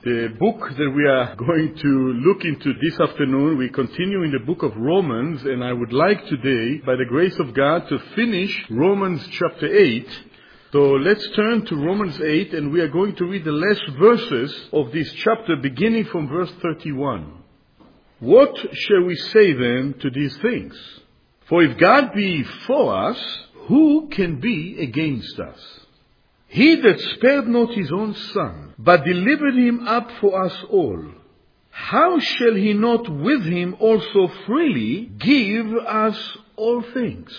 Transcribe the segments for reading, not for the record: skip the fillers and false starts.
The book that we are going to look into this afternoon, we continue in the book of Romans, and I would like today, by the grace of God, to finish Romans chapter 8. So let's turn to Romans 8, and we are going to read the last verses of this chapter, beginning from verse 31. What shall we say then to these things? For if God be for us, who can be against us? He that spared not his own Son, but delivered him up for us all, how shall he not with him also freely give us all things?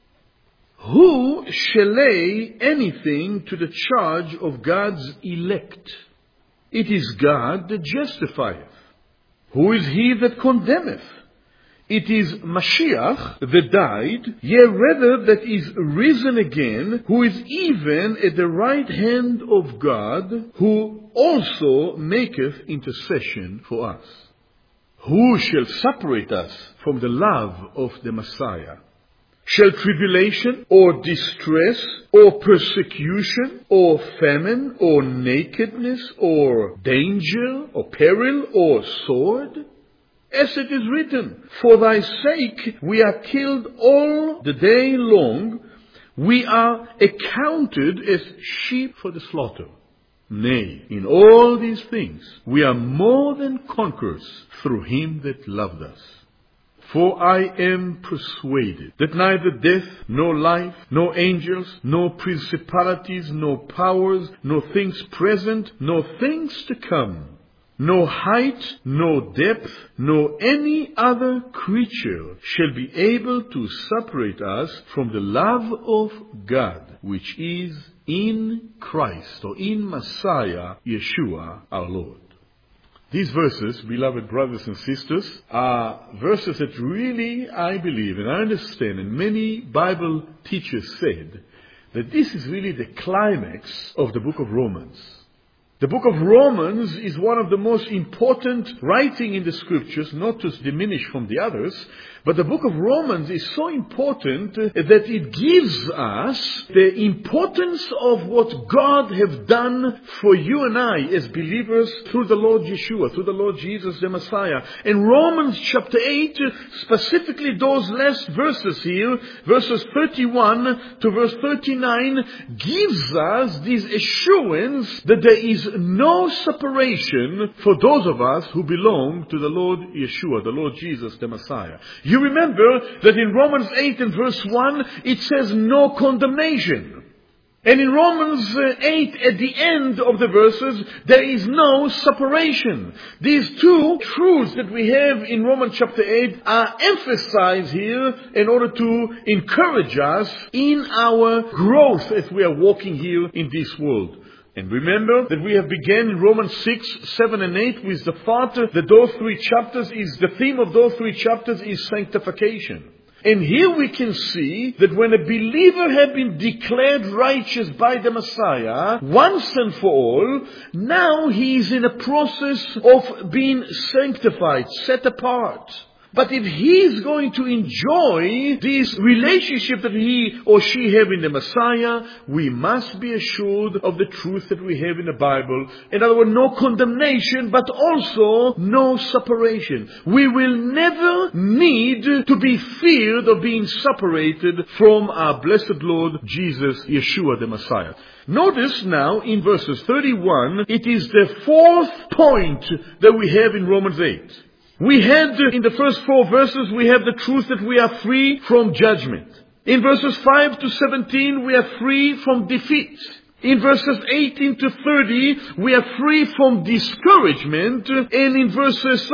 Who shall lay anything to the charge of God's elect? It is God that justifieth. Who is he that condemneth? It is Mashiach that died, yea rather that is risen again, who is even at the right hand of God, who also maketh intercession for us. Who shall separate us from the love of the Messiah? Shall tribulation, or distress, or persecution, or famine, or nakedness, or danger, or peril, or sword? As it is written, for thy sake we are killed all the day long, we are accounted as sheep for the slaughter. Nay, in all these things we are more than conquerors through him that loved us. For I am persuaded that neither death, nor life, nor angels, nor principalities, nor powers, nor things present, nor things to come, no height, no depth, nor any other creature shall be able to separate us from the love of God, which is in Christ, or in Messiah, Yeshua, our Lord. These verses, beloved brothers and sisters, are verses that really, I believe, and I understand, and many Bible teachers said, that this is really the climax of the book of Romans. The book of Romans is one of the most important writing in the scriptures, not to diminish from the others, but the book of Romans is so important that it gives us the importance of what God has done for you and I as believers through the Lord Yeshua, through the Lord Jesus the Messiah. And Romans chapter 8, specifically those last verses here, verses 31 to verse 39, gives us this assurance that there is no separation for those of us who belong to the Lord Yeshua, the Lord Jesus the Messiah. You remember that in Romans 8 and verse 1, it says no condemnation. And in Romans 8, at the end of the verses, there is no separation. These two truths that we have in Romans chapter 8 are emphasized here in order to encourage us in our growth as we are walking here in this world. And remember that we have begun in Romans 6, 7 and 8 with the thought that those three chapters the theme of those three chapters is sanctification. And here we can see that when a believer had been declared righteous by the Messiah, once and for all, now he is in a process of being sanctified, set apart. But if he is going to enjoy this relationship that he or she have in the Messiah, we must be assured of the truth that we have in the Bible. In other words, no condemnation, but also no separation. We will never need to be feared of being separated from our blessed Lord Jesus, Yeshua the Messiah. Notice now in verses 31, it is the fourth point that we have in Romans 8. We had, in the first 4 verses, we have the truth that we are free from judgment. In verses 5 to 17, we are free from defeat. In verses 18 to 30, we are free from discouragement. And in verses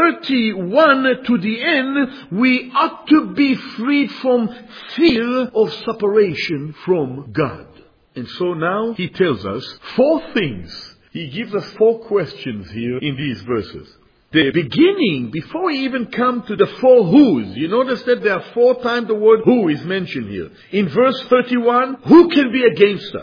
31 to the end, we ought to be freed from fear of separation from God. And so now he tells us 4 things. He gives us 4 questions here in these verses. The beginning, before we even come to the 4 who's, you notice that there are 4 times the word who is mentioned here. In verse 31, who can be against us?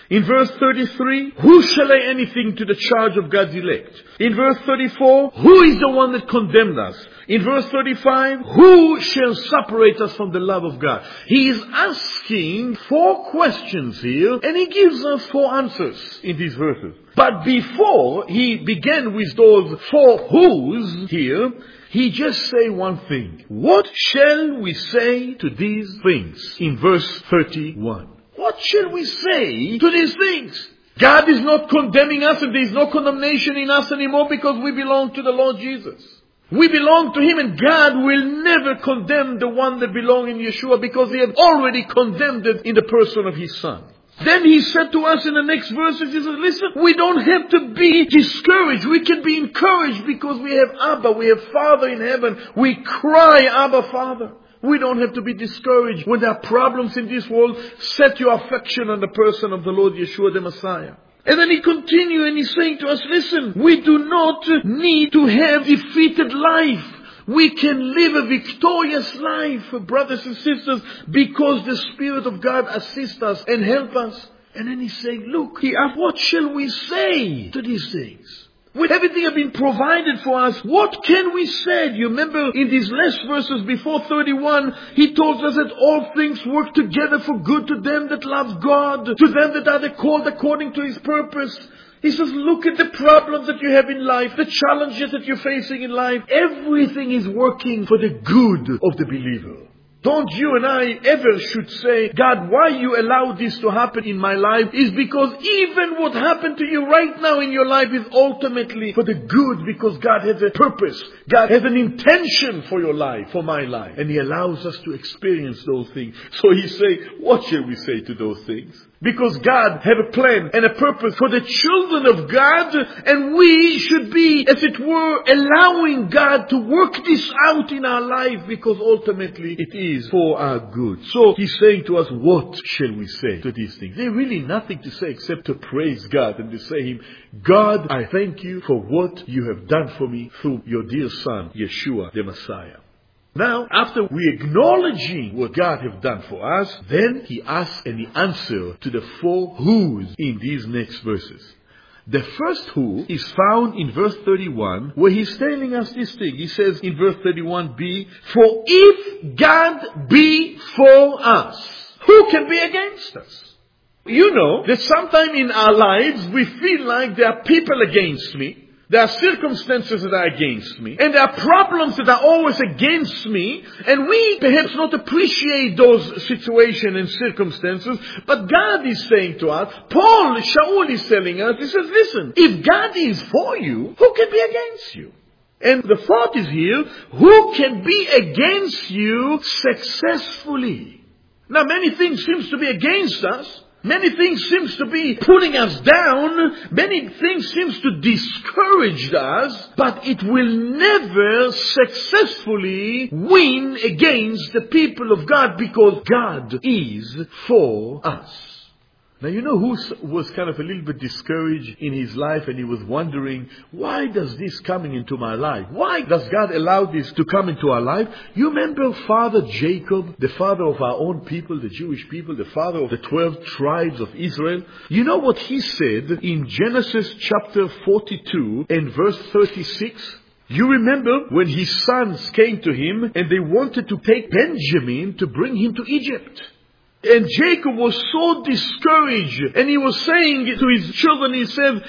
In verse 33, who shall lay anything to the charge of God's elect? In verse 34, who is the one that condemned us? In verse 35, who shall separate us from the love of God? He is asking 4 questions here, and he gives us 4 answers in these verses. But before he began with those 4 who's here, he just say one thing. What shall we say to these things? In verse 31. What shall we say to these things? God is not condemning us, and there is no condemnation in us anymore because we belong to the Lord Jesus. We belong to Him, and God will never condemn the one that belong in Yeshua because He had already condemned it in the person of His Son. Then He said to us in the next verses, He says, listen, we don't have to be discouraged. We can be encouraged because we have Abba, we have Father in heaven. We cry, Abba, Father. We don't have to be discouraged when there are problems in this world. Set your affection on the person of the Lord Yeshua the Messiah. And then he continues and he's saying to us, listen, we do not need to have defeated life. We can live a victorious life, brothers and sisters, because the Spirit of God assists us and helps us. And then he's saying, look, what shall we say to these things? With everything have been provided for us, what can we say? You remember in these last verses before 31, he told us that all things work together for good to them that love God, to them that are called according to His purpose. He says, look at the problems that you have in life, the challenges that you're facing in life. Everything is working for the good of the believer. Don't you and I ever should say, God, why you allow this to happen in my life is because even what happened to you right now in your life is ultimately for the good, because God has a purpose. God has an intention for your life, for my life. And He allows us to experience those things. So He say, what shall we say to those things? Because God have a plan and a purpose for the children of God, and we should be, as it were, allowing God to work this out in our life, because ultimately it is for our good. So He's saying to us, what shall we say to these things? There's really nothing to say except to praise God and to say Him, God, I thank you for what you have done for me through your dear Son, Yeshua the Messiah. Now, after we acknowledging what God have done for us, then He asks and He answers to the 4 who's in these next verses. The first who is found in verse 31, where He's telling us this thing. He says in verse 31b, for if God be for us, who can be against us? You know that sometime in our lives we feel like there are people against me. There are circumstances that are against me. And there are problems that are always against me. And we perhaps not appreciate those situations and circumstances. But God is saying to us, Shaul is telling us, he says, listen, if God is for you, who can be against you? And the thought is here, who can be against you successfully? Now many things seems to be against us. Many things seems to be pulling us down. Many things seems to discourage us. But it will never successfully win against the people of God, because God is for us. Now you know who was kind of a little bit discouraged in his life, and he was wondering, why does this coming into my life? Why does God allow this to come into our life? You remember Father Jacob, the father of our own people, the Jewish people, the father of the 12 tribes of Israel? You know what he said in Genesis chapter 42 and verse 36? You remember when his sons came to him and they wanted to take Benjamin to bring him to Egypt. And Jacob was so discouraged, and he was saying to his children, he said,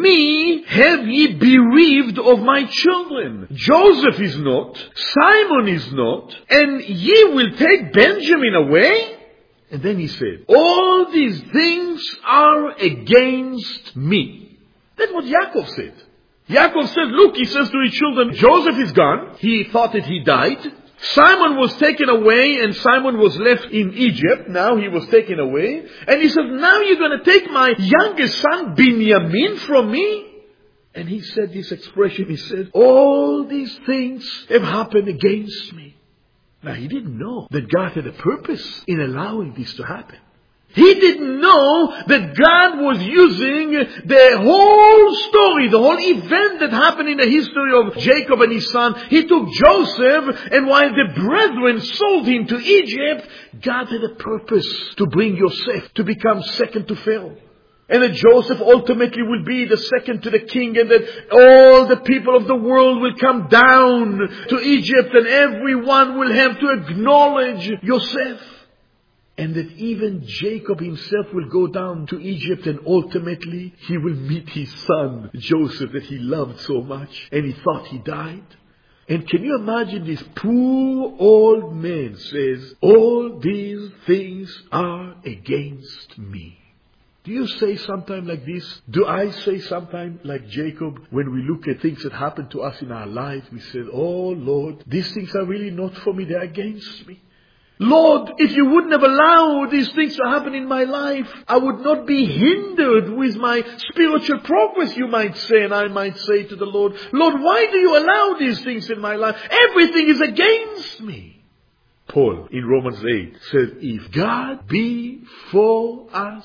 me have ye bereaved of my children. Joseph is not, Simon is not, and ye will take Benjamin away? And then he said, all these things are against me. That's what Yaakov said. Yaakov said, look, he says to his children, Joseph is gone. He thought that he died. Simon was taken away, and Simon was left in Egypt. Now he was taken away. And he said, now you're going to take my youngest son, Binyamin, from me? And he said this expression, he said, all these things have happened against me. Now he didn't know that God had a purpose in allowing this to happen. He didn't know that God was using the whole story, the whole event that happened in the history of Jacob and his son. He took Joseph, and while the brethren sold him to Egypt, God had a purpose to bring Yosef to become second to Pharaoh. And that Joseph ultimately will be the second to the king, and that all the people of the world will come down to Egypt, and everyone will have to acknowledge Yosef. And that even Jacob himself will go down to Egypt, and ultimately he will meet his son Joseph that he loved so much, and he thought he died. And can you imagine this poor old man says, all these things are against me. Do you say sometime like this? Do I say sometime like Jacob when we look at things that happen to us in our lives? We say, oh Lord, these things are really not for me, they're against me. Lord, if you wouldn't have allowed these things to happen in my life, I would not be hindered with my spiritual progress, you might say. And I might say to the Lord, Lord, why do you allow these things in my life? Everything is against me. Paul in Romans 8 says, if God be for us,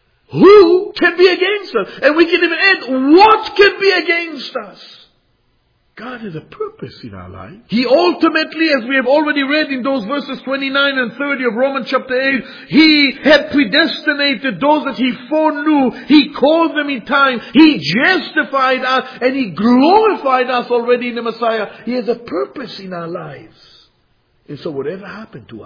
who can be against us? And we can even add, what can be against us? God has a purpose in our life. He ultimately, as we have already read in those verses 29 and 30 of Romans chapter 8, He had predestinated those that He foreknew. He called them in time. He justified us and He glorified us already in the Messiah. He has a purpose in our lives. And so whatever happened to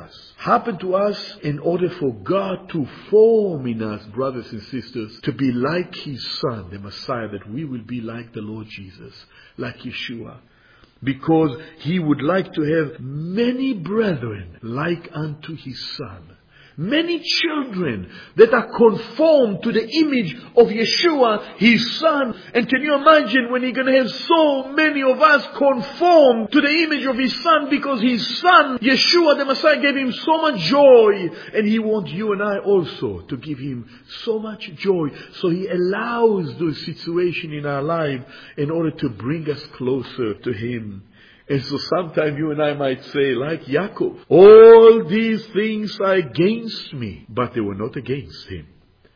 us in order for God to form in us, brothers and sisters, to be like His Son, the Messiah, that we will be like the Lord Jesus, like Yeshua. Because He would like to have many brethren like unto His Son. Many children that are conformed to the image of Yeshua, His Son. And can you imagine when He's going to have so many of us conformed to the image of His Son, because His Son, Yeshua the Messiah, gave Him so much joy. And He wants you and I also to give Him so much joy. So He allows those situations in our life in order to bring us closer to Him. And so sometimes you and I might say, like Yaakov, all these things are against me, but they were not against him.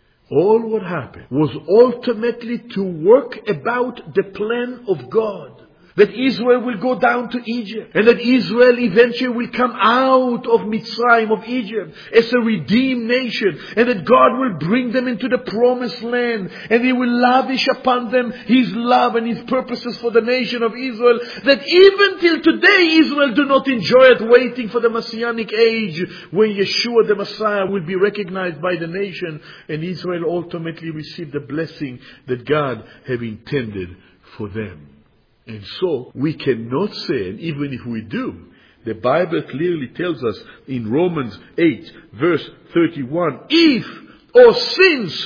All what happened was ultimately to work about the plan of God. That Israel will go down to Egypt. And that Israel eventually will come out of Mitzrayim, of Egypt, as a redeemed nation. And that God will bring them into the promised land. And He will lavish upon them His love and His purposes for the nation of Israel. That even till today Israel do not enjoy it, waiting for the Messianic age when Yeshua the Messiah will be recognized by the nation. And Israel ultimately receive the blessing that God have intended for them. And so, we cannot say, and even if we do, the Bible clearly tells us in Romans 8, verse 31, if or since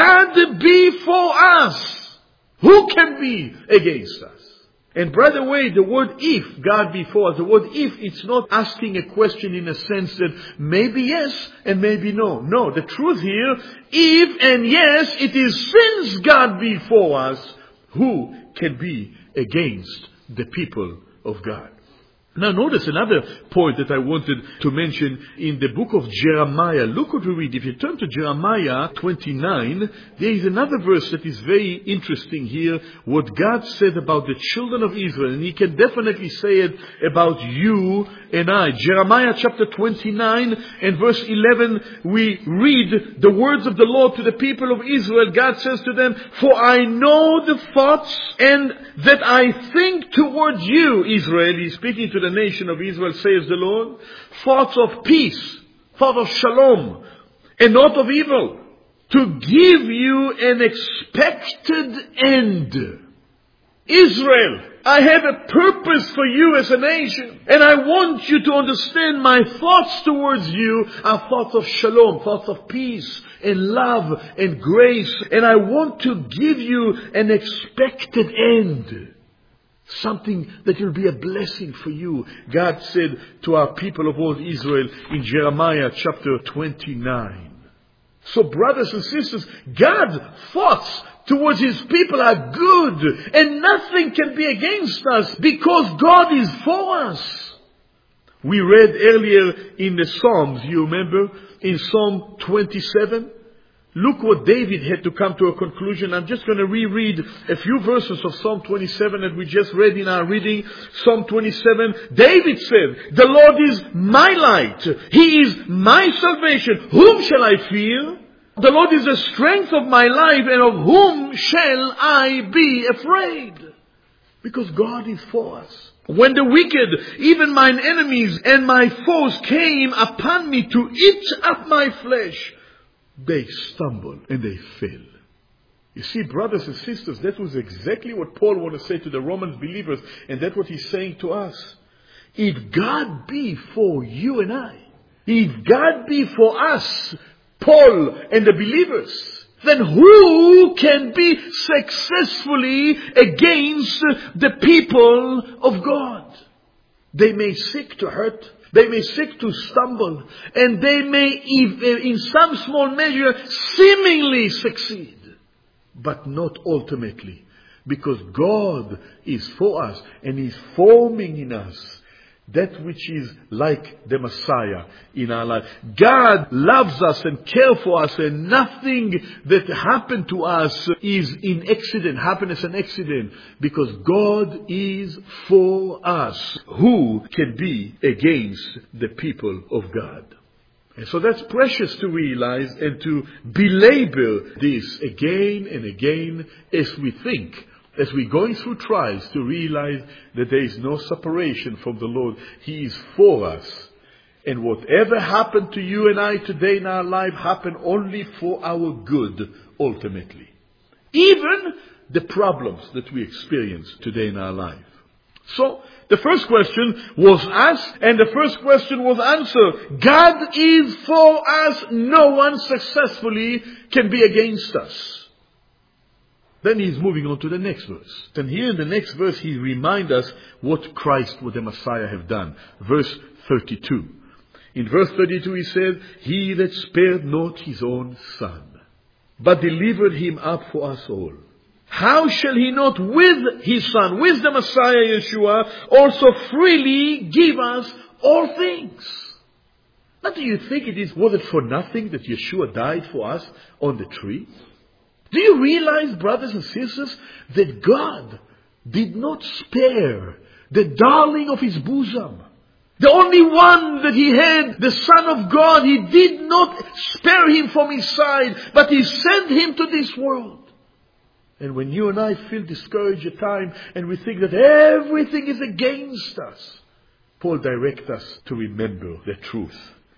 God be for us, who can be against us? And by the way, the word if, God be for us, the word if, it's not asking a question in a sense that maybe yes and maybe no. No, the truth here, if and yes, it is since God be for us, who can be against the people of God. Now notice another point that I wanted to mention in the book of Jeremiah. Look what we read. If you turn to Jeremiah 29, there is another verse that is very interesting here. What God said about the children of Israel. And He can definitely say it about you and I. Jeremiah chapter 29 and verse 11, we read the words of the Lord to the people of Israel. God says to them, for I know the thoughts and that I think towards you, Israel. He's speaking to the nation of Israel, says the Lord, thoughts of peace, thoughts of shalom, and not of evil, to give you an expected end. Israel, I have a purpose for you as a nation, and I want you to understand my thoughts towards you are thoughts of shalom, thoughts of peace and love and grace, and I want to give you an expected end. Something that will be a blessing for you. God said to our people of old Israel in Jeremiah chapter 29. So brothers and sisters, God's thoughts towards His people are good, and nothing can be against us because God is for us. We read earlier in the Psalms, you remember, in Psalm 27, look what David had to come to a conclusion. I'm just going to reread a few verses of Psalm 27 that we just read in our reading. Psalm 27, David said, the Lord is my light. He is my salvation. Whom shall I fear? The Lord is the strength of my life, and of whom shall I be afraid? Because God is for us. When the wicked, even mine enemies and my foes, came upon me to eat up my flesh, they stumbled and they fell. You see, brothers and sisters, that was exactly what Paul wanted to say to the Roman believers, and that's what he's saying to us. If God be for you and I, if God be for us, Paul and the believers, then who can be successfully against the people of God? They may seek to hurt, they may seek to stumble, and they may, in some small measure, seemingly succeed, but not ultimately, because God is for us and is forming in us that which is like the Messiah in our life. God loves us and cares for us, and nothing that happened to us is in accident, happen as an accident, because God is for us. Who can be against the people of God? And so that's precious to realize and to belabor this again and again as we think, as we're going through trials, to realize that there is no separation from the Lord. He is for us. And whatever happened to you and I today in our life happened only for our good, ultimately. Even the problems that we experience today in our life. So, the first question was asked, and the first question was answered. God is for us. No one successfully can be against us. Then he's moving on to the next verse. Then here in the next verse, he reminds us what Christ, what the Messiah have done. Verse 32. In verse 32 he says, He that spared not his own son, but delivered him up for us all, how shall he not with his son, with the Messiah Yeshua, also freely give us all things? Now do you think was it for nothing that Yeshua died for us on the tree? Do you realize, brothers and sisters, that God did not spare the darling of his bosom? The only one that he had, the Son of God, he did not spare him from his side, but he sent him to this world. And when you and I feel discouraged at times and we think that everything is against us, Paul directs us to remember the truth.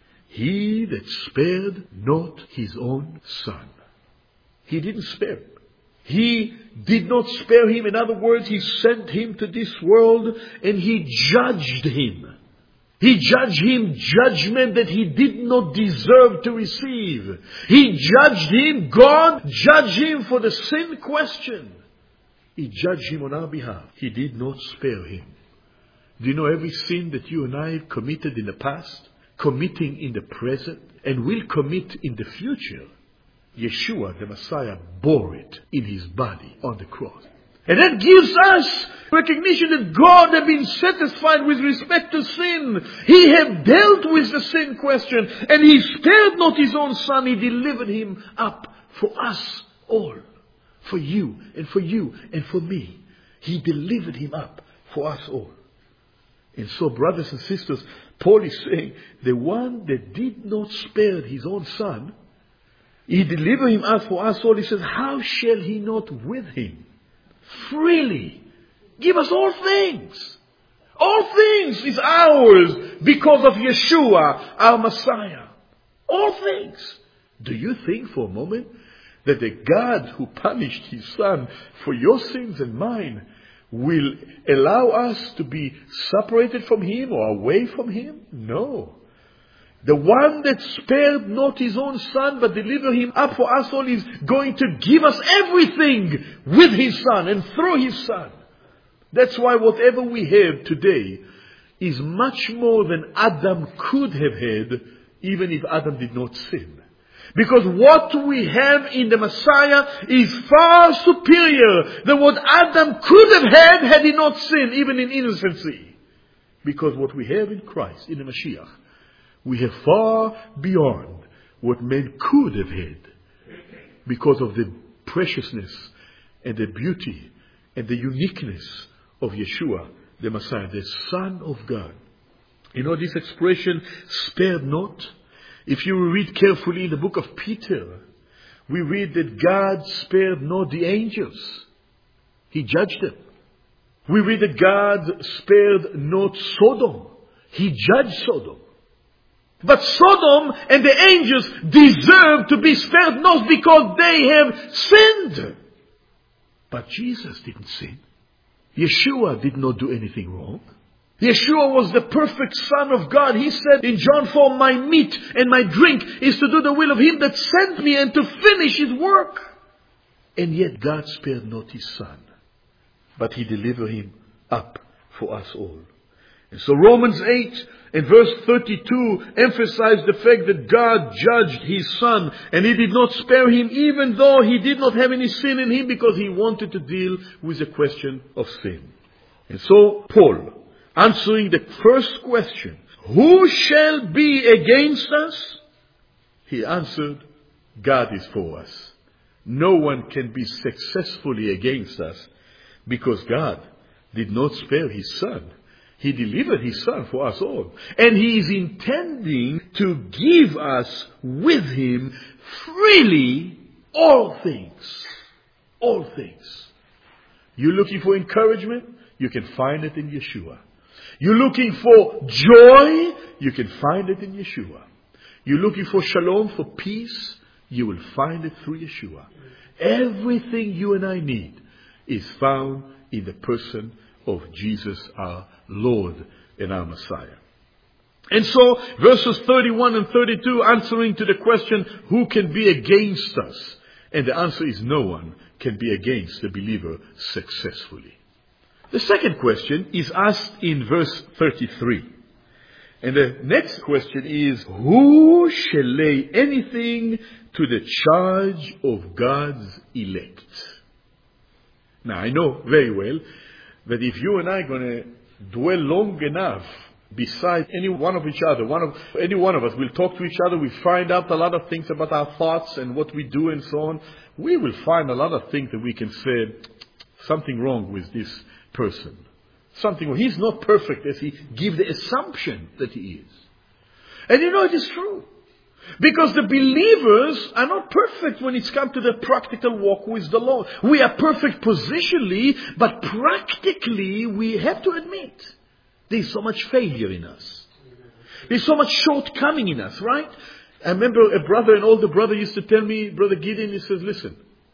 He that spared not his own son. He didn't spare him. He did not spare him. In other words, he sent him to this world and he judged him. He judged him judgment that he did not deserve to receive. He judged him, God judged him for the sin question. He judged him on our behalf. He did not spare him. Do you know every sin that you and I have committed in the past, committing in the present, and will commit in the future? Yeshua, the Messiah, bore it in his body on the cross. And that gives us recognition that God has been satisfied with respect to sin. He had dealt with the sin question, and he spared not his own son. He delivered him up for us all. For you and for you and for me. He delivered him up for us all. And so, brothers and sisters, Paul is saying, the one that did not spare his own son, he delivered him up for us all. He says, how shall he not with him freely give us all things? All things is ours because of Yeshua, our Messiah. All things. Do you think for a moment that the God who punished his son for your sins and mine will allow us to be separated from him or away from him? No. The one that spared not his own son but delivered him up for us all is going to give us everything with his son and through his son. That's why whatever we have today is much more than Adam could have had, even if Adam did not sin. Because what we have in the Messiah is far superior than what Adam could have had he not sinned, even in innocency. Because what we have in Christ, in the Mashiach, we have far beyond what men could have had, because of the preciousness and the beauty and the uniqueness of Yeshua, the Messiah, the Son of God. You know this expression, spared not? If you read carefully in the book of Peter, we read that God spared not the angels. He judged them. We read that God spared not Sodom. He judged Sodom. But Sodom and the angels deserve to be spared not because they have sinned. But Jesus didn't sin. Yeshua did not do anything wrong. Yeshua was the perfect Son of God. He said in John 4, my meat and my drink is to do the will of Him that sent me and to finish His work. And yet God spared not His Son, but He delivered Him up for us all. And so Romans 8 and verse 32 emphasize the fact that God judged His Son and He did not spare Him even though He did not have any sin in Him, because He wanted to deal with the question of sin. And so Paul, answering the first question, who shall be against us? He answered, God is for us. No one can be successfully against us because God did not spare His Son. He delivered His Son for us all. And He is intending to give us with Him freely all things. All things. You're looking for encouragement? You can find it in Yeshua. You're looking for joy? You can find it in Yeshua. You're looking for shalom, for peace? You will find it through Yeshua. Everything you and I need is found in the person of Jesus, our Lord and our Messiah. And so, verses 31 and 32 answering to the question, who can be against us? And the answer is no one can be against the believer successfully. The second question is asked in verse 33. And the next question is, who shall lay anything to the charge of God's elect? Now, I know very well that if you and I are going to dwell long enough beside any one of each other, any one of us will talk to each other, we find out a lot of things about our thoughts and what we do and so on, we will find a lot of things that we can say, something wrong with this person. Something wrong. He's not perfect as he gives the assumption that he is. And you know it is true. Because the believers are not perfect when it's come to the practical walk with the Lord. We are perfect positionally, but practically we have to admit there's so much failure in us. There's so much shortcoming in us, right? I remember a brother, an older brother used to tell me, Brother Gideon, he says, listen,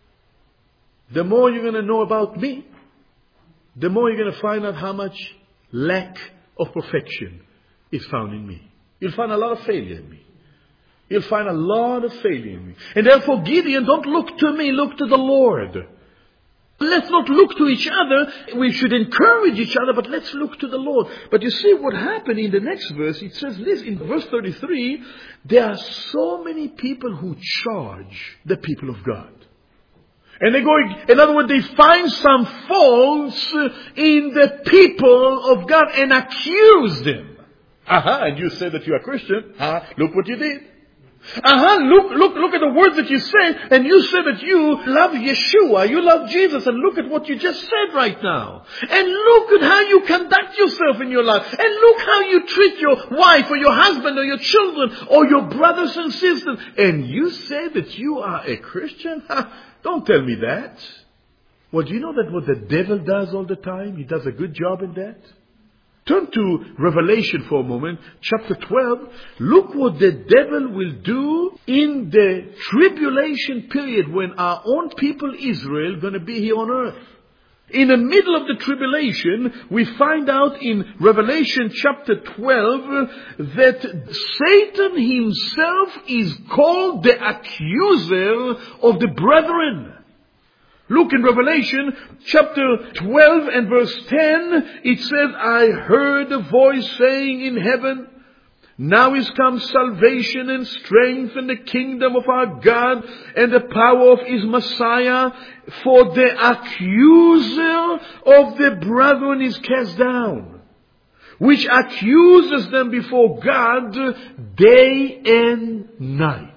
the more you're going to know about me, the more you're going to find out how much lack of perfection is found in me. You'll find a lot of failure in me. You'll find a lot of failure in me. And therefore, Gideon, don't look to me, look to the Lord. Let's not look to each other. We should encourage each other, but let's look to the Lord. But you see what happened in the next verse. It says this in verse 33, there are so many people who charge the people of God. And they go, in other words, they find some faults in the people of God and accuse them. And you say that you are Christian. Look what you did. Look at the words that you said, and you said that you love Yeshua, you love Jesus, and look at what you just said right now. And look at how you conduct yourself in your life. And look how you treat your wife or your husband or your children or your brothers and sisters. And you say that you are a Christian? Don't tell me that. Well, do you know that what the devil does all the time? He does a good job in that. Turn to Revelation for a moment, chapter 12. Look what the devil will do in the tribulation period when our own people Israel are going to be here on earth. In the middle of the tribulation, we find out in Revelation chapter 12 that Satan himself is called the accuser of the brethren. Look in Revelation chapter 12 and verse 10, it says, I heard a voice saying in heaven, now is come salvation and strength and the kingdom of our God and the power of His Messiah, for the accuser of the brethren is cast down, which accuses them before God day and night.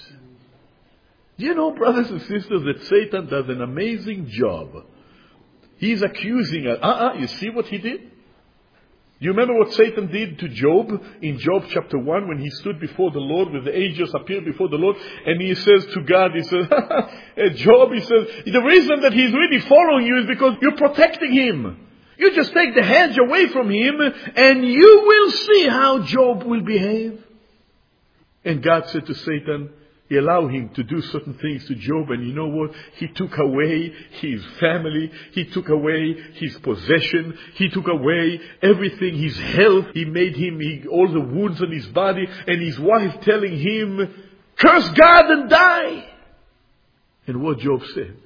Do you know, brothers and sisters, that Satan does an amazing job? He's accusing us. You see what he did? You remember what Satan did to Job in Job chapter 1 when he stood before the Lord, when the angels appeared before the Lord, and he says to God, he says, Job, he says, the reason that he's really following you is because you're protecting him. You just take the hedge away from him and you will see how Job will behave. And God said to Satan, He allowed him to do certain things to Job, and you know what? He took away his family. He took away his possession. He took away everything, his health. He made him all the wounds on his body, and his wife telling him, curse God and die. And what Job said?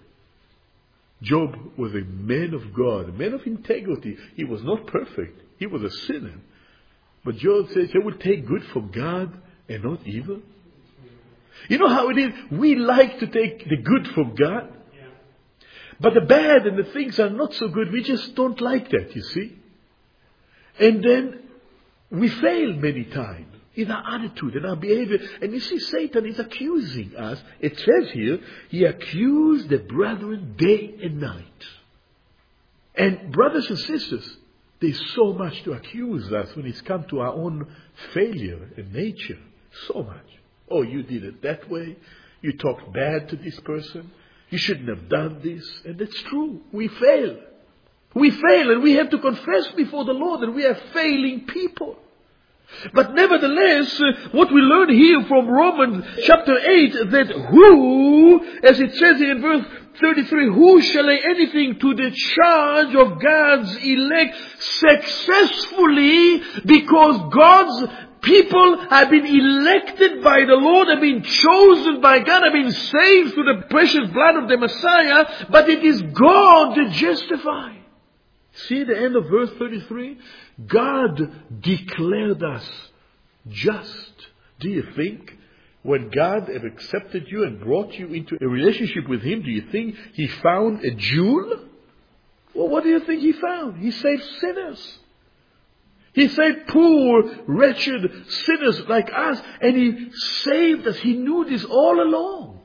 Job was a man of God, a man of integrity. He was not perfect. He was a sinner. But Job says, I will take good from God and not evil. You know how it is? We like to take the good from God. But the bad and the things are not so good. We just don't like that, you see. And then we fail many times in our attitude, in our behavior. And you see, Satan is accusing us. It says here, he accused the brethren day and night. And brothers and sisters, there's so much to accuse us when it's come to our own failure and nature. So much. Oh, you did it that way. You talked bad to this person. You shouldn't have done this. And that's true. We fail. We fail, and we have to confess before the Lord that we are failing people. But nevertheless, what we learn here from Romans chapter 8, that who, as it says here in verse 33, who shall lay anything to the charge of God's elect successfully, because God's people have been elected by the Lord, have been chosen by God, have been saved through the precious blood of the Messiah, but it is God that justifies. See the end of verse 33? God declared us just. Do you think when God have accepted you and brought you into a relationship with Him, do you think He found a jewel? Well, what do you think He found? He saved sinners. He saved poor, wretched sinners like us, and He saved us. He knew this all along.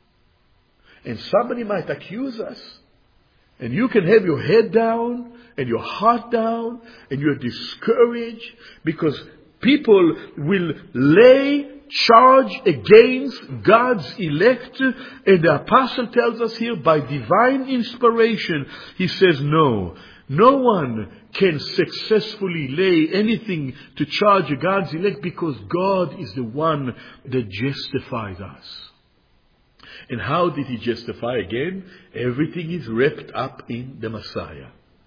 And somebody might accuse us, and you can have your head down and your heart down, and you're discouraged because people will lay charge against God's elect. And the apostle tells us here, by divine inspiration, he says, no one can successfully lay anything to charge God's elect, because God is the one that justifies us. And how did He justify? Again, everything is wrapped up in the Messiah.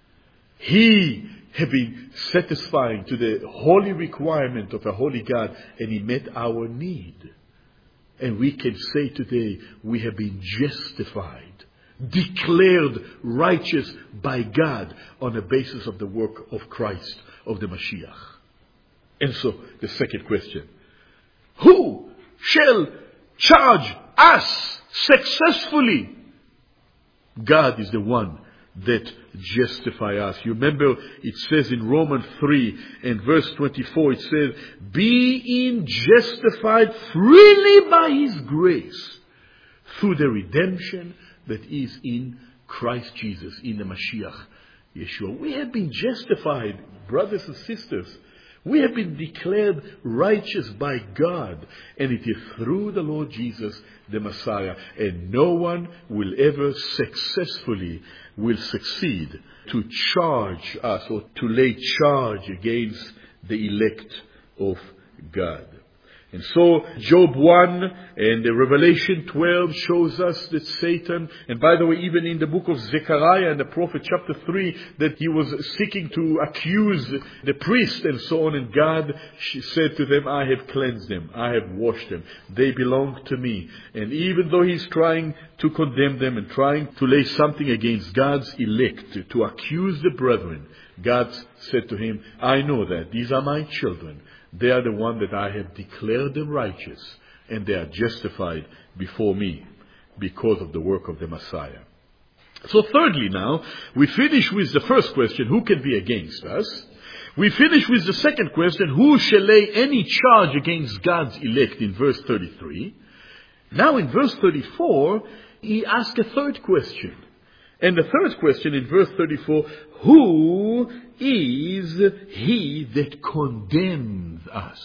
He had been satisfying to the holy requirement of a holy God, and He met our need. And we can say today, we have been justified, declared righteous by God on the basis of the work of Christ, of the Mashiach. And so, the second question, who shall charge us successfully? God is the one that justify us. You remember it says in Romans 3 and verse 24, it says, being justified freely by His grace through the redemption that is in Christ Jesus, in the Mashiach, Yeshua. We have been justified, brothers and sisters. We have been declared righteous by God, and it is through the Lord Jesus, the Messiah. And no one will ever will succeed to charge us or to lay charge against the elect of God. And so Job 1 and the Revelation 12 shows us that Satan, and by the way, even in the book of Zechariah and the prophet chapter 3, that he was seeking to accuse the priest and so on, and God said to them, I have cleansed them, I have washed them, they belong to me. And even though he's trying to condemn them and trying to lay something against God's elect, to accuse the brethren, God said to him, I know that these are my children. They are the one that I have declared them righteous, and they are justified before me because of the work of the Messiah. So thirdly now, we finish with the first question, who can be against us? We finish with the second question, who shall lay any charge against God's elect, in verse 33. Now in verse 34, he asks a third question. And the third question in verse 34, who is is he that condemns us.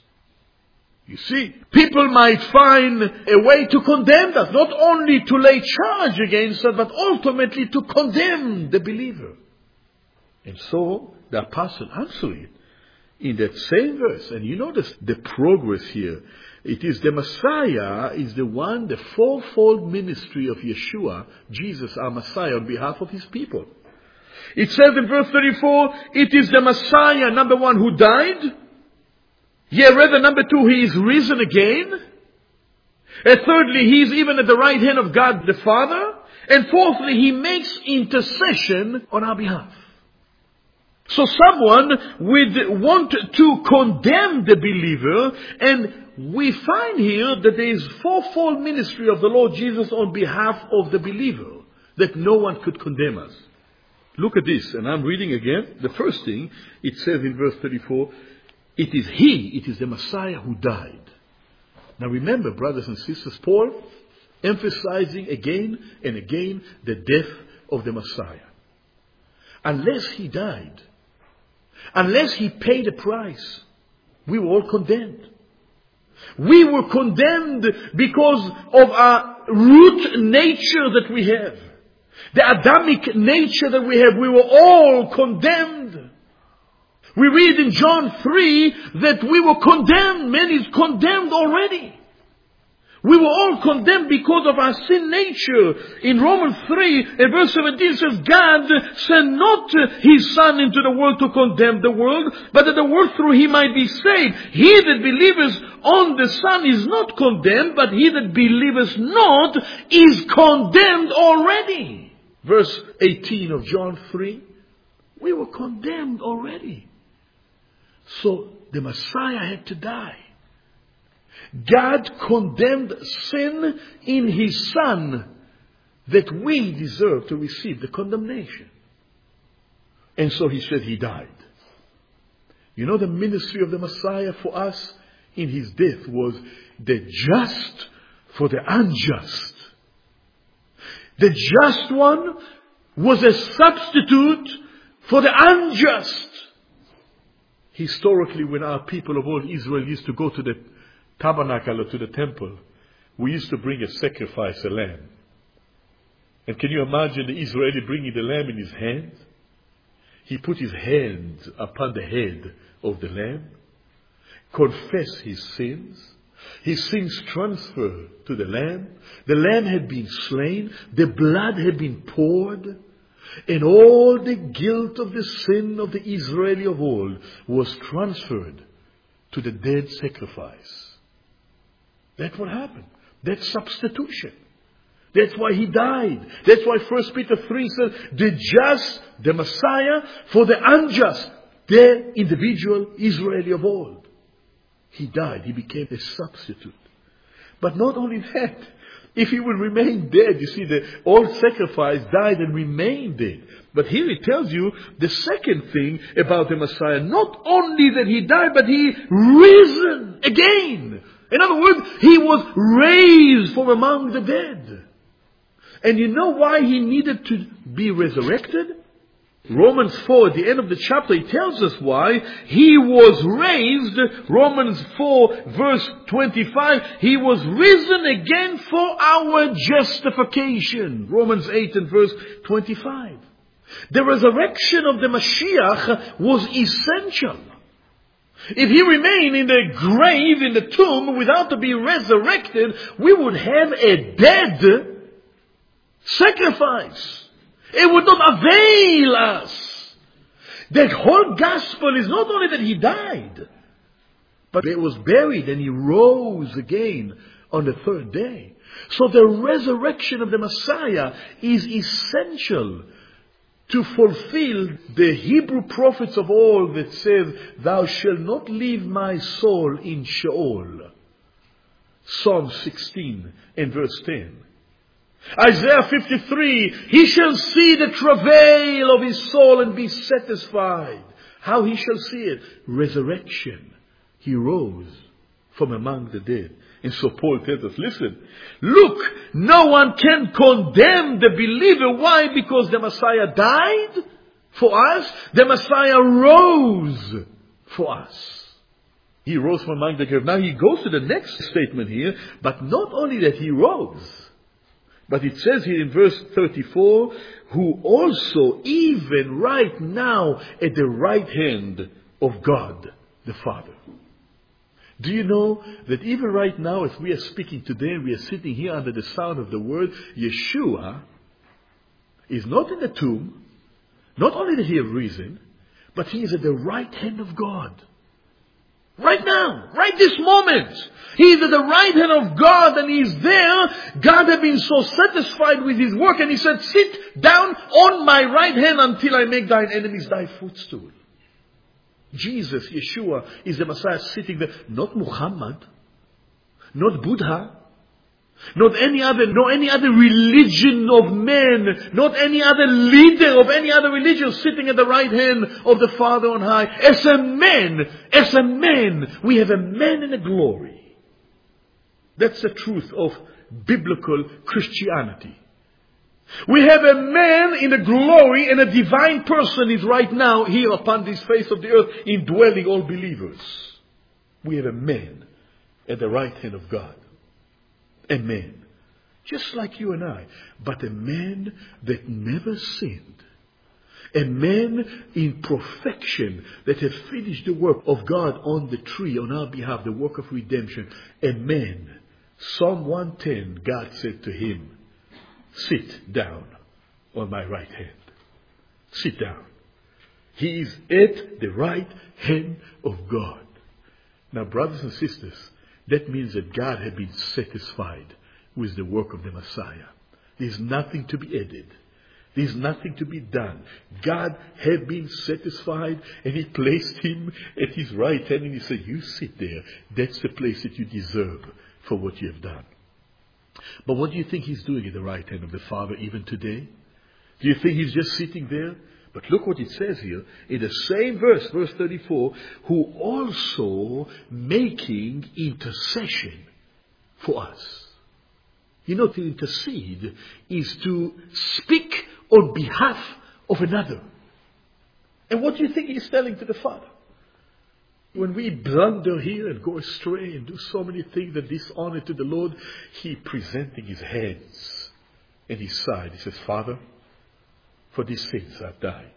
You see, people might find a way to condemn us, not only to lay charge against us, but ultimately to condemn the believer. And so, the apostle answered it in that same verse. And you notice the progress here. It is the Messiah is the one, the fourfold ministry of Yeshua, Jesus our Messiah, on behalf of his people. It says in verse 34, it is the Messiah, number one, who died. Yea, rather, number two, he is risen again. And thirdly, he is even at the right hand of God the Father. And fourthly, he makes intercession on our behalf. So someone would want to condemn the believer, and we find here that there is fourfold ministry of the Lord Jesus on behalf of the believer, that no one could condemn us. Look at this, and I'm reading again. The first thing, it says in verse 34, it is the Messiah who died. Now remember, brothers and sisters, Paul emphasizing again and again the death of the Messiah. Unless he died, unless he paid a price, we were all condemned. We were condemned because of our root nature that we have. The Adamic nature that we have. We were all condemned. We read in John 3 that we were condemned. Man is condemned already. We were all condemned because of our sin nature. In Romans 3 and verse 17 says, God sent not his Son into the world to condemn the world, but that the world through him might be saved. He that believeth on the Son is not condemned, but he that believeth not is condemned already. Verse 18 of John 3, we were condemned already. So the Messiah had to die. God condemned sin in his Son that we deserve to receive the condemnation. And so he said he died. You know, the ministry of the Messiah for us in his death was the just for the unjust. The just one was a substitute for the unjust. Historically, when our people of old Israel used to go to the tabernacle or to the temple, we used to bring a sacrifice, a lamb. And can you imagine the Israeli bringing the lamb in his hand? He put his hand upon the head of the lamb, confess his sins transferred to the lamb. The lamb had been slain, the blood had been poured, and all the guilt of the sin of the Israeli of old was transferred to the dead sacrifice. That's what happened. That's substitution. That's why he died. That's why 1 Peter 3 says, the just, the Messiah, for the unjust, the individual Israeli of old. He died. He became a substitute. But not only that, if he will remain dead, you see, the old sacrifice died and remained dead. But here it tells you the second thing about the Messiah. Not only that he died, but he risen again. In other words, he was raised from among the dead. And you know why he needed to be resurrected? Romans 4, at the end of the chapter, he tells us why. He was raised, Romans 4 verse 25, he was risen again for our justification. Romans 8 and verse 25. The resurrection of the Mashiach was essential. If he remained in the grave, in the tomb, without to be resurrected, we would have a dead sacrifice. It would not avail us. The whole gospel is not only that he died, but he was buried and he rose again on the third day. So the resurrection of the Messiah is essential to fulfill the Hebrew prophets of old that said, thou shalt not leave my soul in Sheol. Psalm 16 and verse 10. Isaiah 53, he shall see the travail of his soul and be satisfied. How he shall see it? Resurrection. He rose from among the dead. And so Paul tells us, listen, look, no one can condemn the believer. Why? Because the Messiah died for us. The Messiah rose for us. He rose from among the grave. Now he goes to the next statement here, but not only that he rose, but it says here in verse 34, who also even right now at the right hand of God the Father. Do you know that even right now, as we are speaking today, and we are sitting here under the sound of the word, Yeshua is not in the tomb, not only that he has risen, but he is at the right hand of God. Right now, right this moment, he is at the right hand of God and he is there. God had been so satisfied with his work and he said, sit down on my right hand until I make thine enemies thy footstool. Jesus, Yeshua, is the Messiah sitting there. Not Muhammad, not Buddha, not any other religion of men, not any other leader of any other religion sitting at the right hand of the Father on high. As a man, we have a man in a glory. That's the truth of biblical Christianity. We have a man in a glory, and a divine person is right now here upon this face of the earth, indwelling all believers. We have a man at the right hand of God. A man, just like you and I, but a man that never sinned. A man in perfection that has finished the work of God on the tree on our behalf, the work of redemption. A man. Psalm 110, God said to him, sit down on my right hand. Sit down. He is at the right hand of God. Now, brothers and sisters, that means that God had been satisfied with the work of the Messiah. There's nothing to be added. There's nothing to be done. God had been satisfied and he placed him at his right hand and he said, you sit there. That's the place that you deserve for what you have done. But what do you think he's doing at the right hand of the Father even today? Do you think he's just sitting there? But look what it says here in the same verse 34, who also making intercession for us. You know, to intercede is to speak on behalf of another. And what do you think he's telling to the Father? When we blunder here and go astray and do so many things that dishonor to the Lord, he presenting his hands and his side. He says, Father, for these things I've died.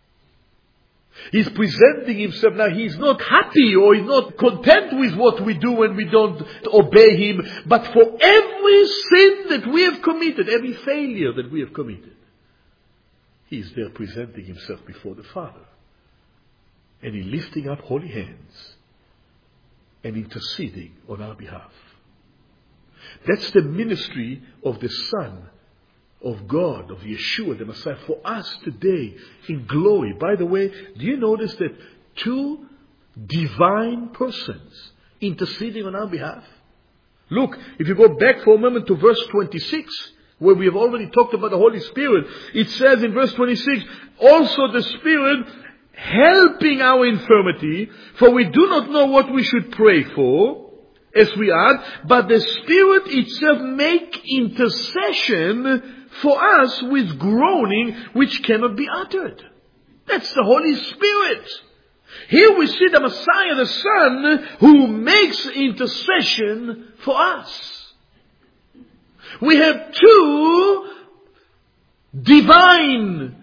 He's presenting himself now. He's not happy or he's not content with what we do when we don't obey him. But for every sin that we have committed, every failure that we have committed, he's there presenting himself before the Father. And he's lifting up holy hands and interceding on our behalf. That's the ministry of the Son of God, of Yeshua, the Messiah, for us today in glory. By the way, do you notice that two divine persons interceding on our behalf? Look, if you go back for a moment to verse 26, where we have already talked about the Holy Spirit, it says in verse 26, also the Spirit helping our infirmity, for we do not know what we should pray for, as we ought, but the Spirit itself make intercession for us with groaning which cannot be uttered. That's the Holy Spirit. Here we see the Messiah, the Son, who makes intercession for us. We have two divine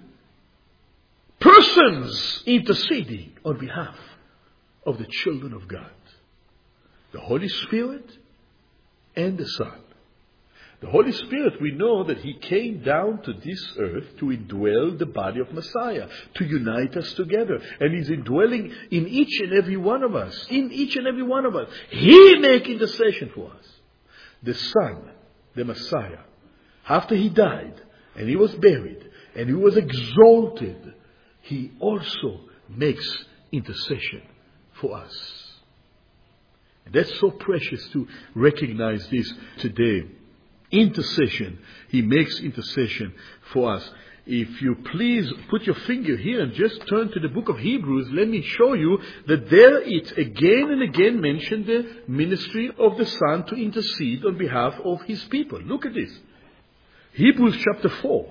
persons interceding on behalf of the children of God. The Holy Spirit and the Son. The Holy Spirit, we know that he came down to this earth to indwell the body of Messiah, to unite us together. And he's indwelling in each and every one of us. In each and every one of us. He make intercession for us. The Son, the Messiah, after he died and he was buried and he was exalted, he also makes intercession for us. And that's so precious to recognize this today. Intercession. He makes intercession for us. If you please put your finger here and just turn to the book of Hebrews, let me show you that there it again and again mentioned the ministry of the Son to intercede on behalf of his people. Look at this. Hebrews chapter 4.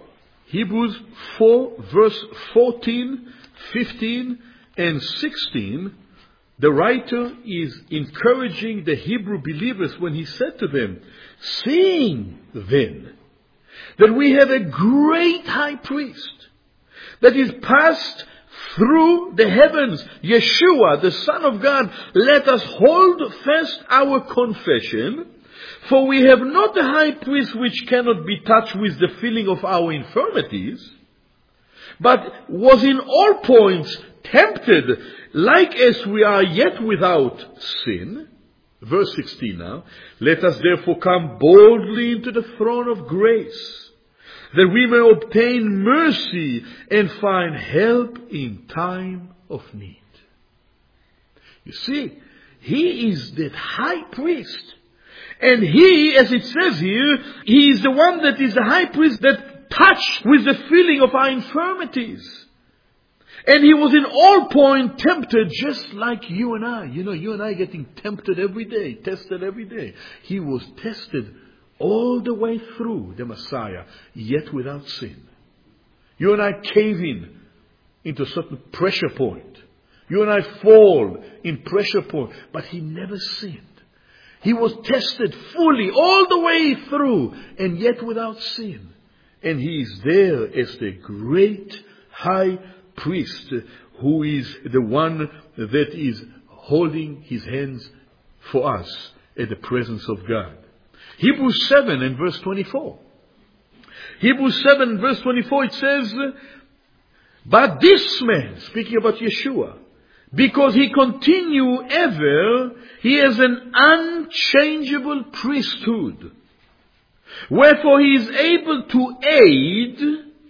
Hebrews 4 verse 14, 15 and 16, the writer is encouraging the Hebrew believers when he said to them, seeing then that we have a great high priest that is passed through the heavens, Yeshua, the Son of God, let us hold fast our confession, for we have not a high priest which cannot be touched with the feeling of our infirmities, but was in all points tempted, like as we are, yet without sin. Verse 16 now. Let us therefore come boldly into the throne of grace, that we may obtain mercy and find help in time of need. You see, he is that high priest. And he, as it says here, he is the one that is the high priest that touched with the feeling of our infirmities. And he was in all point tempted just like you and I. You know, you and I getting tempted every day, tested every day. He was tested all the way through, the Messiah, yet without sin. You and I cave into a certain pressure point. You and I fall in pressure point. But he never sinned. He was tested fully all the way through, and yet without sin. And he is there as the great high priest, who is the one that is holding his hands for us at the presence of God. Hebrews 7 and verse 24. Hebrews 7 and verse 24, it says, but this man, speaking about Yeshua, because he continue ever, he has an unchangeable priesthood. Wherefore he is able to aid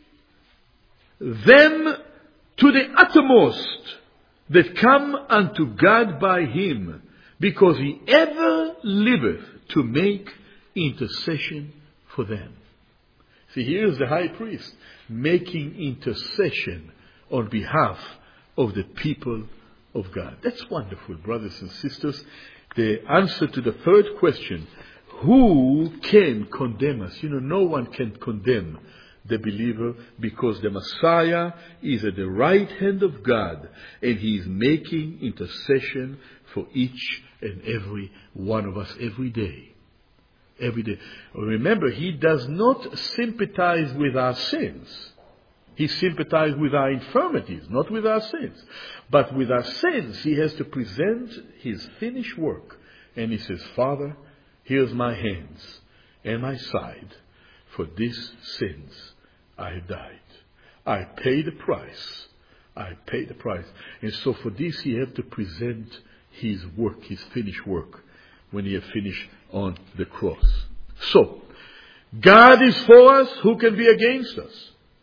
them to the uttermost that come unto God by him, because he ever liveth to make intercession for them. See, here is the high priest making intercession on behalf of the people of God. That's wonderful, brothers and sisters. The answer to the third question, who can condemn us? You know, no one can condemn the believer, because the Messiah is at the right hand of God, and he is making intercession for each and every one of us every day. Every day. Remember, he does not sympathize with our sins. He sympathizes with our infirmities, not with our sins. But with our sins, he has to present his finished work. And he says, Father, here's my hands and my side. For these sins I have died. I paid the price. I paid the price. And so for this he had to present his work, his finished work, when he had finished on the cross. So, God is for us. Who can be against us?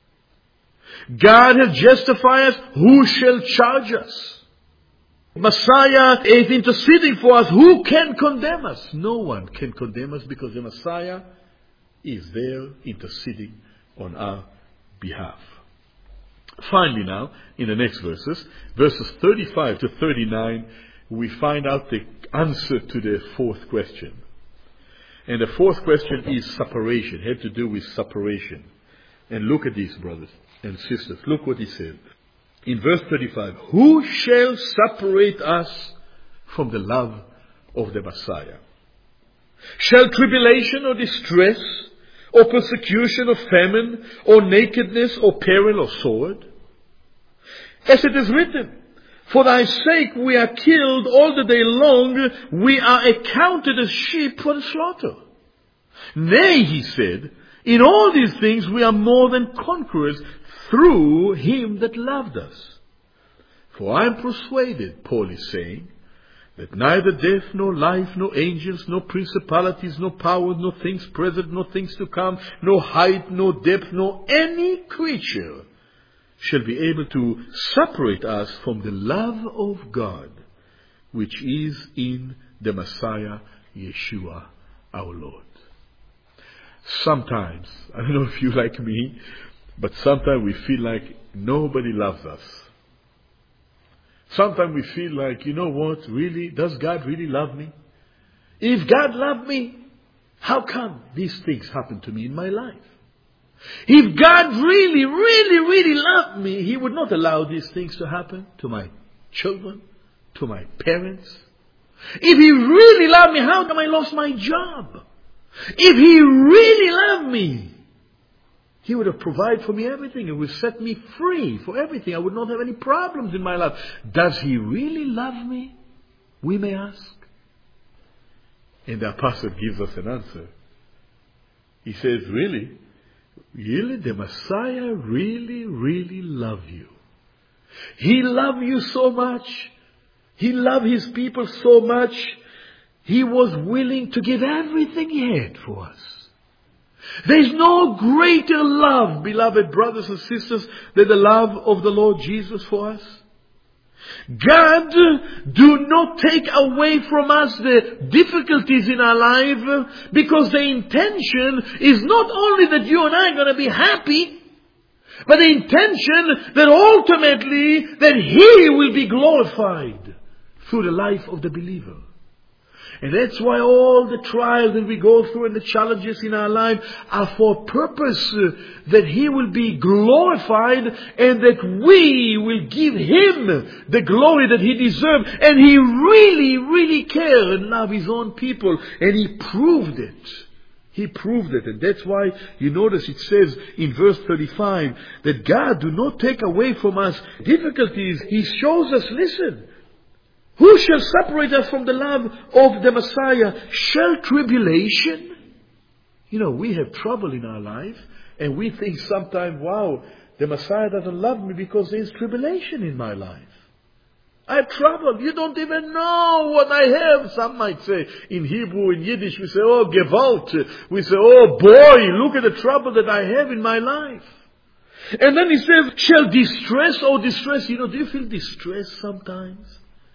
God has justified us. Who shall charge us? Messiah is interceding for us. Who can condemn us? No one can condemn us, because the Messiah is there interceding on our behalf. Finally now, in the next verses 35 to 39, we find out the answer to the fourth question. And the fourth question is separation. It had to do with separation. And look at this, brothers and sisters. Look what he said. In verse 35, who shall separate us from the love of the Messiah? Shall tribulation or distress, or persecution or famine, or nakedness or peril or sword? As it is written, for thy sake we are killed all the day long, we are accounted as sheep for the slaughter. Nay, he said, in all these things we are more than conquerors through him that loved us. For I am persuaded, Paul is saying, that neither death, nor life, nor angels, nor principalities, nor powers, nor things present, nor things to come, nor height, nor depth, nor any creature shall be able to separate us from the love of God, which is in the Messiah, Yeshua, our Lord. Sometimes, I don't know if you like me, but sometimes we feel like nobody loves us. Sometimes we feel like, you know what, really, does God really love me? If God loved me, how come these things happen to me in my life? If God really, really, really loved me, He would not allow these things to happen to my children, to my parents. If He really loved me, how come I lost my job? If He really loved me, He would have provided for me everything. He would set me free for everything. I would not have any problems in my life. Does He really love me? We may ask. And the apostle gives us an answer. He says, really, the Messiah really, really loved you. He loved you so much. He loved His people so much. He was willing to give everything He had for us. There is no greater love, beloved brothers and sisters, than the love of the Lord Jesus for us. God do not take away from us the difficulties in our life, because the intention is not only that you and I are going to be happy, but the intention that ultimately that He will be glorified through the life of the believer. And that's why all the trials that we go through and the challenges in our life are for purpose that He will be glorified and that we will give Him the glory that He deserves. And He really, really cares and loves His own people. And He proved it. He proved it. And that's why you notice it says in verse 35 that God do not take away from us difficulties. He shows us, listen, who shall separate us from the love of the Messiah? Shall tribulation? You know, we have trouble in our life, and we think sometimes, wow, the Messiah doesn't love me because there's tribulation in my life. I have trouble. You don't even know what I have. Some might say in Hebrew, in Yiddish, we say, oh, Gewalt. We say, oh boy, look at the trouble that I have in my life. And then he says, shall distress or distress? You know, do you feel distressed sometimes?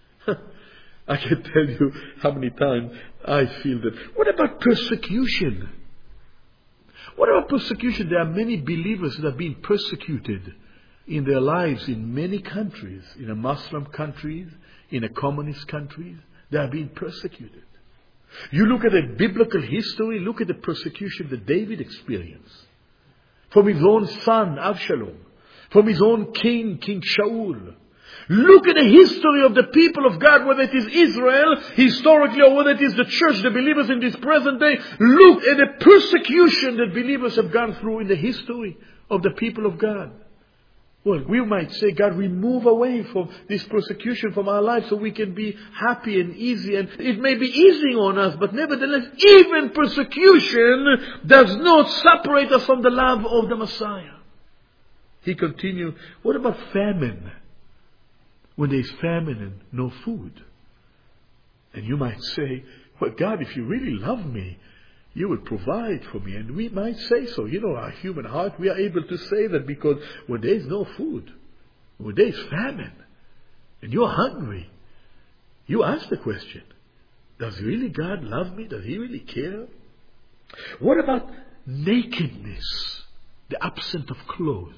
I can tell you how many times I feel that. What about persecution? What about persecution? There are many believers that are being persecuted in their lives in many countries, in a Muslim countries, in a communist countries. They are being persecuted. You look at the biblical history, look at the persecution that David experienced. From his own son, Absalom. From his own king, King Shaul. Look at the history of the people of God, whether it is Israel, historically, or whether it is the church, the believers in this present day. Look at the persecution that believers have gone through in the history of the people of God. Well, we might say, God, we move away from this persecution from our lives so we can be happy and easy. And it may be easing on us, but nevertheless, even persecution does not separate us from the love of the Messiah. He continued, what about famine? When there is famine and no food. And you might say, well, God, if you really love me, you will provide for me. And we might say so. You know, our human heart, we are able to say that because when there is no food, when there is famine, and you're hungry, you ask the question, does really God love me? Does He really care? What about nakedness? The absence of clothes.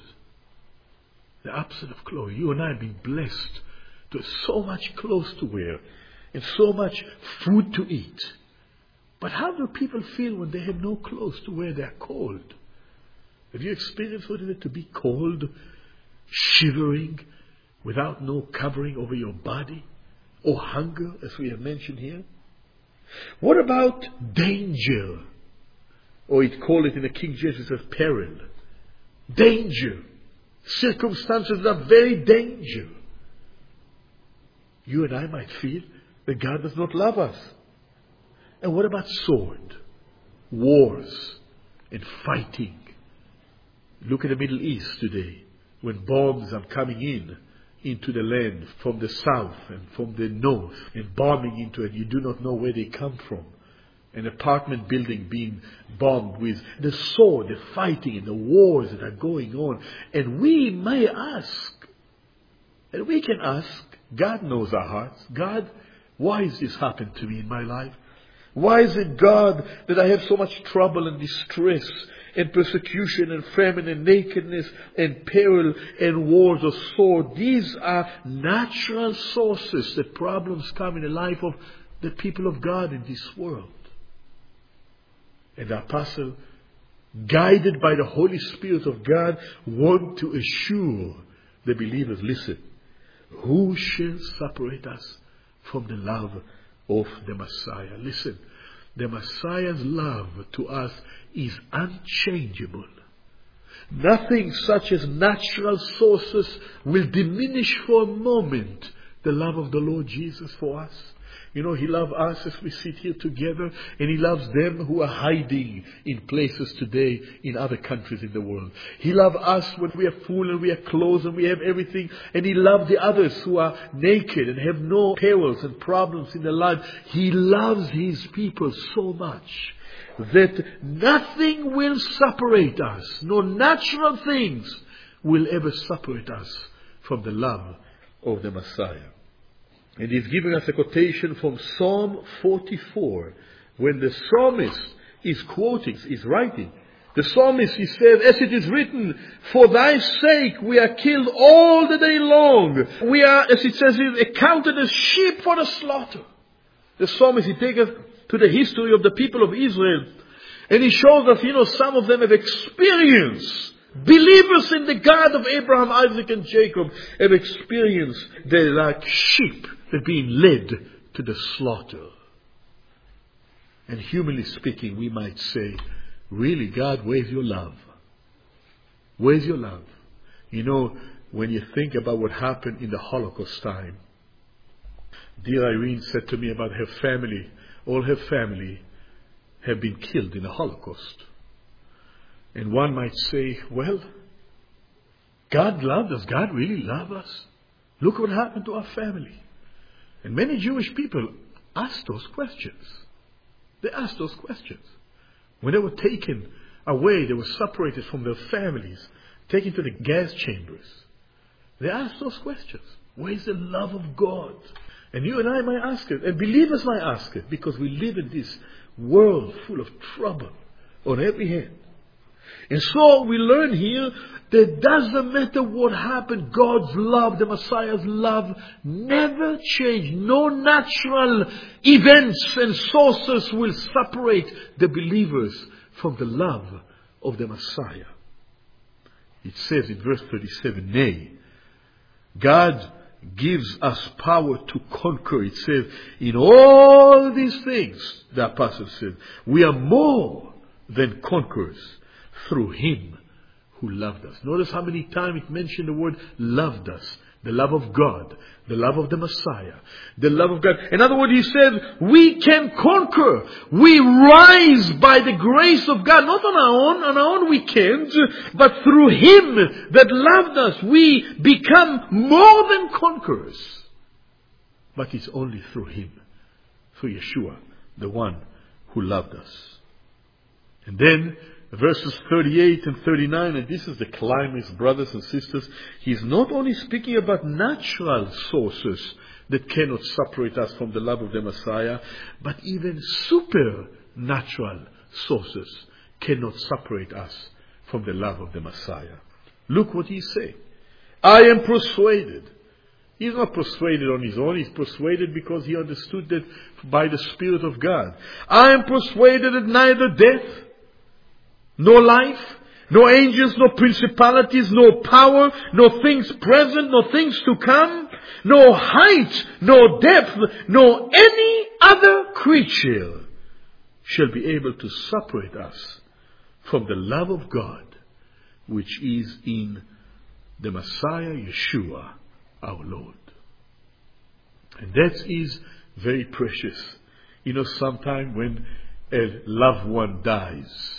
The absence of clothes. You and I have been blessed to have so much clothes to wear and so much food to eat. But how do people feel when they have no clothes to wear? They are cold. Have you experienced what it is to be cold, shivering, without no covering over your body? Or hunger, as we have mentioned here? What about danger? Or it called it in the King James, it says peril. Danger. Circumstances that are very dangerous. You and I might feel that God does not love us. And what about sword? Wars and fighting. Look at the Middle East today, when bombs are coming into the land from the south and from the north and bombing into it. You do not know where they come from. An apartment building being bombed with the sword, the fighting and the wars that are going on. And we may ask, and we can ask, God knows our hearts. God, why has this happened to me in my life? Why is it, God, that I have so much trouble and distress and persecution and famine and nakedness and peril and wars or sword? These are natural sources that problems come in the life of the people of God in this world. And the apostle guided by the Holy Spirit of God, want to assure the believers, listen, who shall separate us from the love of the Messiah? Listen, the Messiah's love to us is unchangeable. Nothing such as natural sources will diminish for a moment the love of the Lord Jesus for us. You know, He loves us as we sit here together, and He loves them who are hiding in places today in other countries in the world. He loves us when we are full and we are clothed and we have everything, and He loves the others who are naked and have no perils and problems in their life. He loves His people so much that nothing will separate us. No natural things will ever separate us from the love of the Messiah. And He's giving us a quotation from Psalm 44, when the psalmist is quoting, is writing. The psalmist, he says, as it is written, for thy sake we are killed all the day long. We are, as it says, accounted as sheep for the slaughter. The psalmist, he takes us to the history of the people of Israel. And he shows us, some of them have experienced. Believers in the God of Abraham, Isaac, and Jacob have experienced they're like sheep. They're being led to the slaughter. And humanly speaking, we might say, really, God, where's your love? Where's your love? When you think about what happened in the Holocaust time, dear Irene said to me about her family, all her family have been killed in the Holocaust. And one might say, well, God loved us. God really loved us. Look what happened to our family. And many Jewish people ask those questions. They ask those questions. When they were taken away, they were separated from their families, taken to the gas chambers. They ask those questions. Where is the love of God? And you and I might ask it, and believers might ask it, because we live in this world full of trouble on every hand. And so we learn here that doesn't matter what happened, God's love, the Messiah's love, never changed. No natural events and sources will separate the believers from the love of the Messiah. It says in verse 37, nay, God gives us power to conquer. It says, in all these things, the apostle said, we are more than conquerors through Him who loved us. Notice how many times it mentioned the word loved us. The love of God. The love of the Messiah. The love of God. In other words, He said, we can conquer. We rise by the grace of God. Not on our own. On our own we can't. But through Him that loved us, we become more than conquerors. But it's only through Him. Through Yeshua, the one who loved us. And then, verses 38 and 39, and this is the climax, brothers and sisters. He's not only speaking about natural sources that cannot separate us from the love of the Messiah, but even supernatural sources cannot separate us from the love of the Messiah. Look what he's saying. I am persuaded. He's not persuaded on his own. He's persuaded because he understood that by the Spirit of God. I am persuaded that neither death, no life, no angels, no principalities, no power, no things present, no things to come, no height, no depth, no any other creature shall be able to separate us from the love of God, which is in the Messiah Yeshua, our Lord. And that is very precious. Sometime when a loved one dies,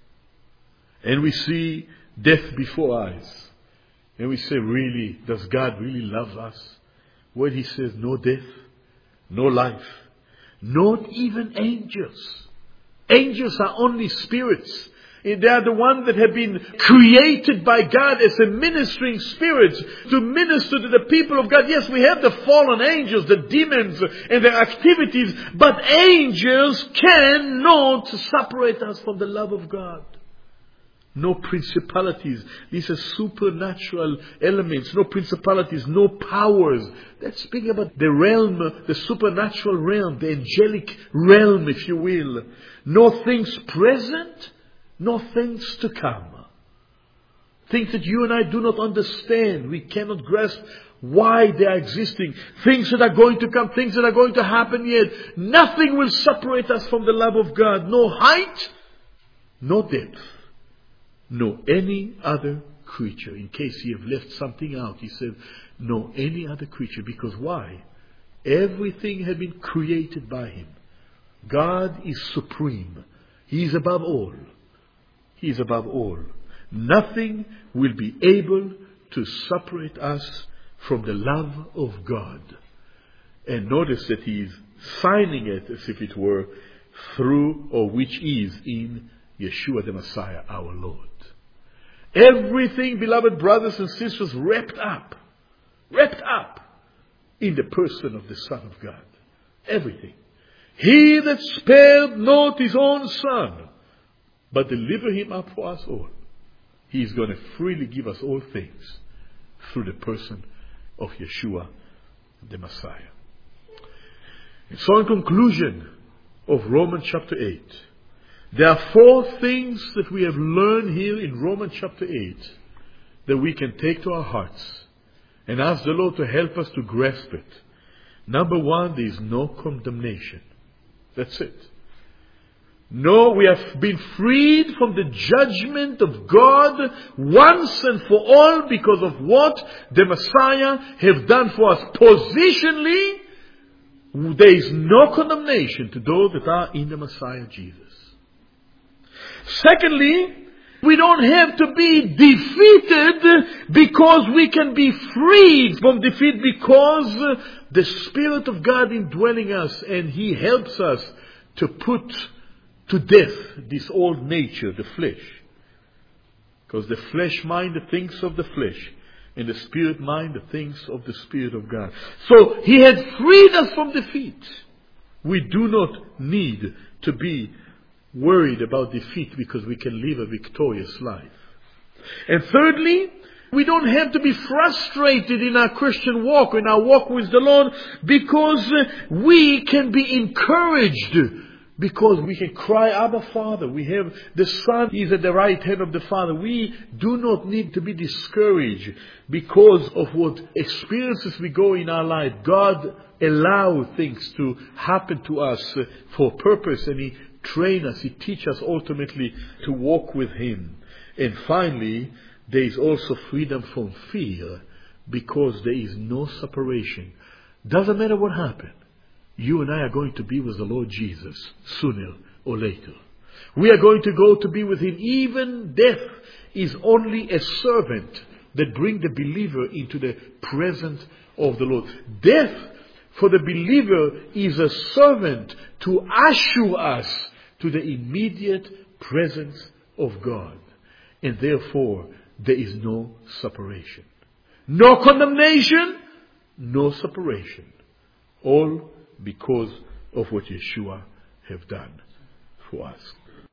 and we see death before eyes, and we say, really, does God really love us? When He says, no death, no life, not even angels. Angels are only spirits. They are the ones that have been created by God as a ministering spirit to minister to the people of God. Yes, we have the fallen angels, the demons and their activities, but angels cannot separate us from the love of God. No principalities. These are supernatural elements. No principalities, no powers. That's speaking about the realm, the supernatural realm, the angelic realm, if you will. No things present, no things to come. Things that you and I do not understand. We cannot grasp why they are existing. Things that are going to come, things that are going to happen yet. Nothing will separate us from the love of God. No height, no depth, no any other creature. In case he have left something out, he said, no any other creature. Because why? Everything had been created by him. God is supreme. He is above all. He is above all. Nothing will be able to separate us from the love of God. And notice that he is signing it as if it were through, or which is in Yeshua the Messiah, our Lord. Everything, beloved brothers and sisters, wrapped up in the person of the Son of God. Everything. He that spared not his own Son, but delivered him up for us all. He is going to freely give us all things through the person of Yeshua the Messiah. And so in conclusion of Romans chapter 8, there are 4 things that we have learned here in Romans chapter 8 that we can take to our hearts and ask the Lord to help us to grasp it. Number 1, there is no condemnation. That's it. No, we have been freed from the judgment of God once and for all because of what the Messiah have done for us. Positionally, there is no condemnation to those that are in the Messiah Jesus. Secondly, we don't have to be defeated because we can be freed from defeat because the Spirit of God indwelling us, and He helps us to put to death this old nature, the flesh. Because the flesh mind the things of the flesh, and the spirit mind the things of the Spirit of God. So He has freed us from defeat. We do not need to be worried about defeat because we can live a victorious life. And thirdly, we don't have to be frustrated in our Christian walk, in our walk with the Lord, because we can be encouraged. Because we can cry, Abba, Father. We have the Son, He is at the right hand of the Father. We do not need to be discouraged because of what experiences we go in our life. God allows things to happen to us for purpose, and He trains us, He teaches us ultimately to walk with Him. And finally, there is also freedom from fear because there is no separation. Doesn't matter what happens. You and I are going to be with the Lord Jesus sooner or later. We are going to go to be with Him. Even death is only a servant that brings the believer into the presence of the Lord. Death for the believer is a servant to usher us to the immediate presence of God. And therefore, there is no separation. No condemnation, no separation. All because of what Yeshua have done for us.